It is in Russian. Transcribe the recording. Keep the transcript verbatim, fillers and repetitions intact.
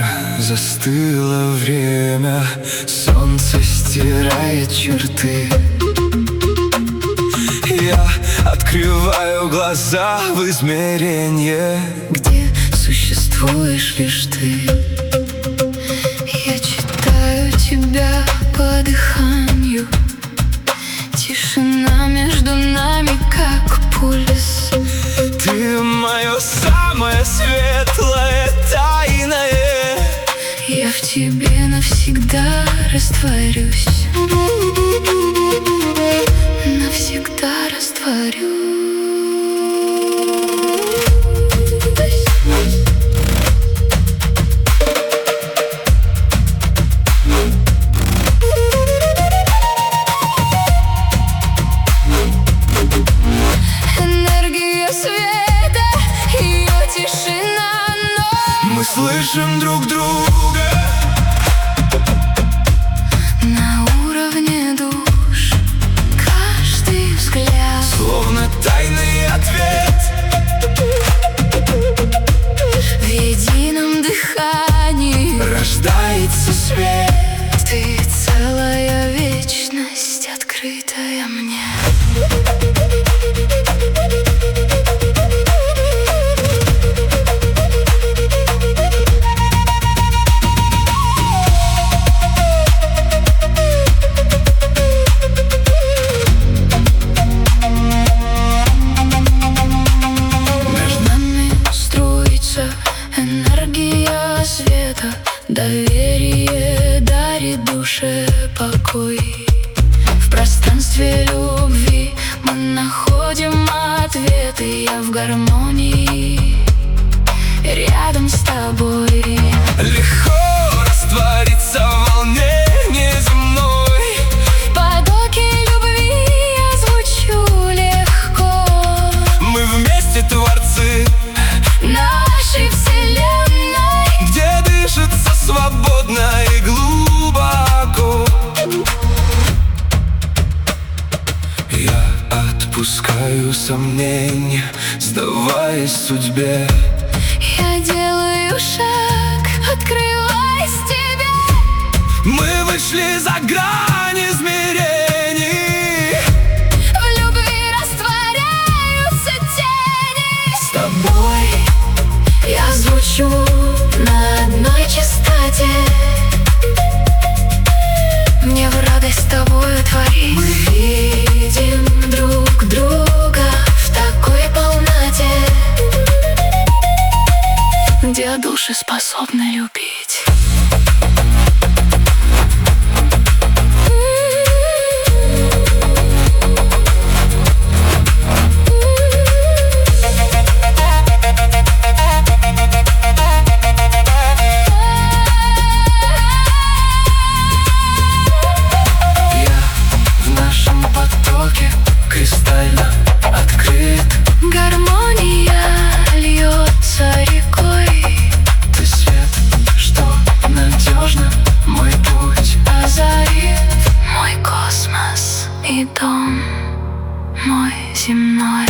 застыло время, солнце стирает черты. Я открываю глаза в измеренье, где существуешь лишь ты. Я читаю тебя по дыханию. Тишина между нами, как пульс. Ты мое самое светлое, тайное. Я в тебе навсегда растворюсь. Навсегда растворюсь. Энергия света, ее тишина, но мы слышим друг друга на уровне душ. Каждый взгляд словно тайный ответ. в едином дыхании Рождается свет. ты целая вечность, открытая мне. Энергия света, доверие дарит душе покой. В пространстве любви мы находим ответы. Я в гармонии рядом с тобой. Легко раствориться в волнении земной. В потоке любви я звучу легко. Мы вместе творцы Нашей вселенной, где дышится свободно и глубоко. Я отпускаю сомнения, сдаваясь судьбе. я делаю шаг, открываясь тебе. Мы вышли за грань измерений. В любви растворяются тени. С тобой Я звучу на одной частоте. Мне в радость с тобою творить. Мы видим друг друга в такой полноте, где души способны любить. кристально открыт. Гармония льется рекой. Ты свет, что надежно мой путь озарит мой космос и дом мой земной.